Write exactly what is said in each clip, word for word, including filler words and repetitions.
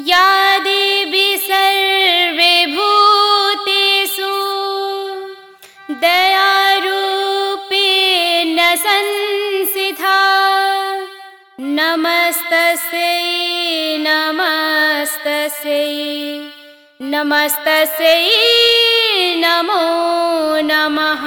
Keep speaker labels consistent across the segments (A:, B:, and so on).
A: या देवी सर्वभूतेषु दयारूपेण संस्थिता नमस्तस्यै नमस्तस्यै नमस्तस्यै नमो नमः।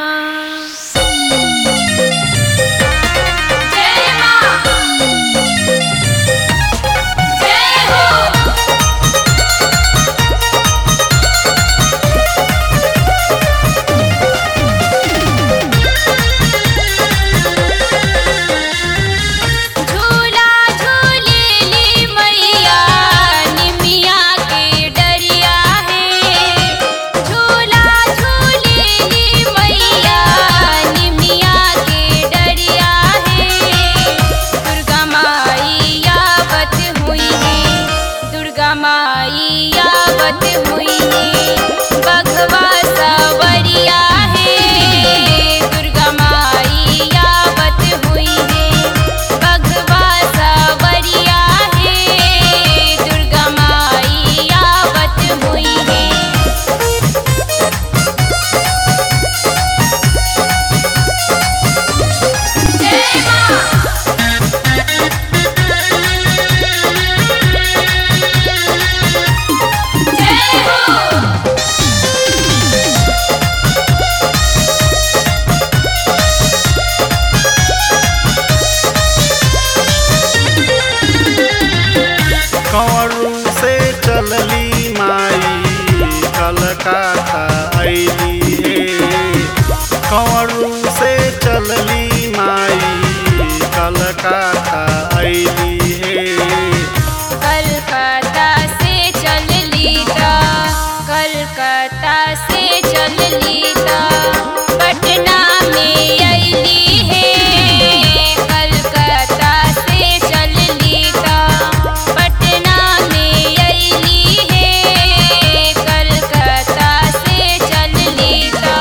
B: कलकत्ता अइली हे कंवरू से चलली माई कलकत्ता अइली हे।
A: कलकत्ता से चलली ता कलकत्ता से चलली ता पटना में अइली हे। कलकत्ता से चलली ता पटना में अइली हे। कलकत्ता से चलली ता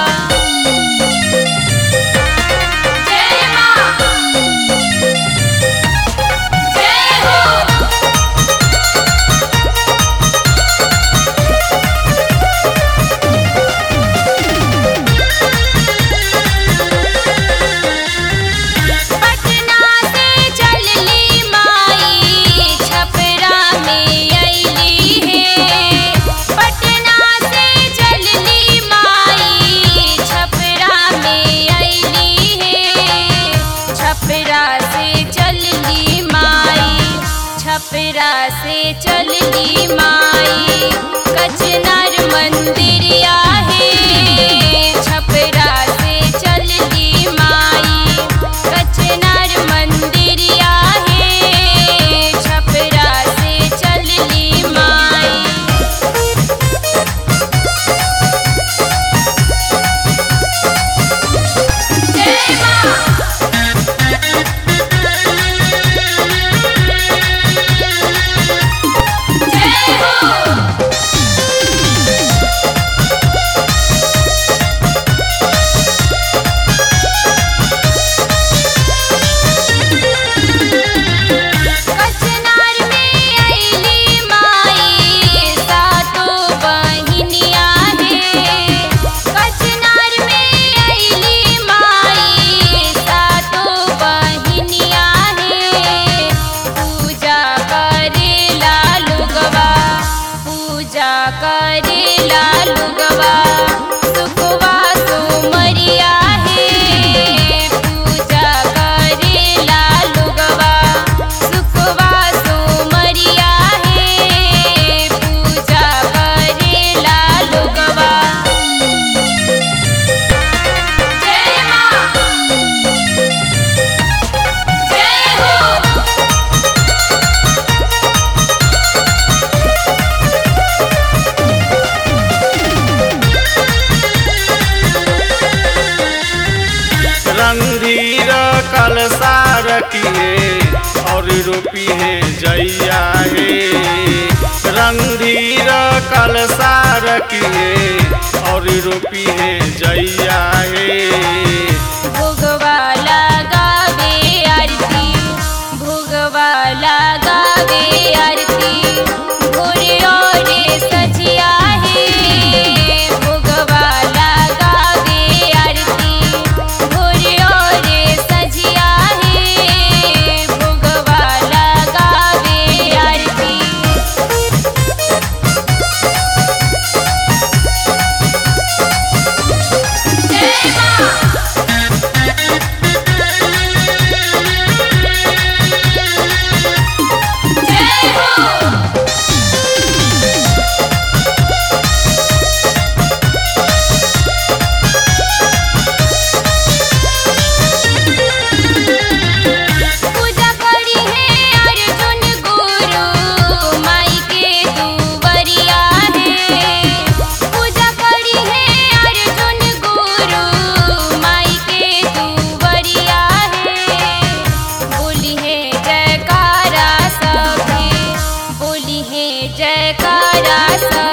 A: जय मां जय हो। पटना से चलली माई छपरा में अइली हे। पटना से चलली माई छपरा में अइली हे। छपरा से चलली माई छपरा से चलली माई कचनार मंदिरिया है। छपरा से चलली माई कचनार मंदिरिया है। छपरा से चलली माई जय मां जय हो। कचनार में अइली माई सातों बहिनिया है। कचनार में अइली माई सातों बहिनिया है। पूजा करेला लुगवा पूजा करेला लुगवा सुखवा सुमरिया है। पूजा करेला लुगवा सुखवा सुमरिया है। पूजा करेला लुगवा जय मां जय हो।
B: रणधीर कलसा रखिए और रोपी है जैया हे। रणधीर कलसा रखिए और रोपी है जैया हे।
A: भोगवा लगावे आरती भोगवा लगावे आरती भोरे जयकारा सब